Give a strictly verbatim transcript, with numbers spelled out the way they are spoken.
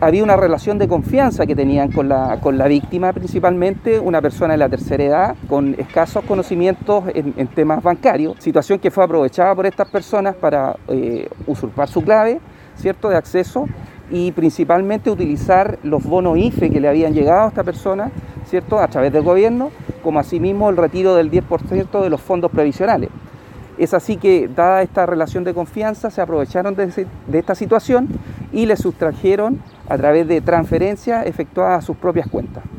había una relación de confianza que tenían con la, con la víctima, principalmente una persona de la tercera edad con escasos conocimientos en, en temas bancarios, situación que fue aprovechada por estas personas para eh, usurpar su clave, ¿cierto?, de acceso, y principalmente utilizar los bonos I F E que le habían llegado a esta persona, ¿cierto?, a través del gobierno, como asimismo el retiro del diez por ciento de los fondos previsionales. Es así que, dada esta relación de confianza, se aprovecharon de, de esta situación y le sustrajeron a través de transferencias efectuadas a sus propias cuentas.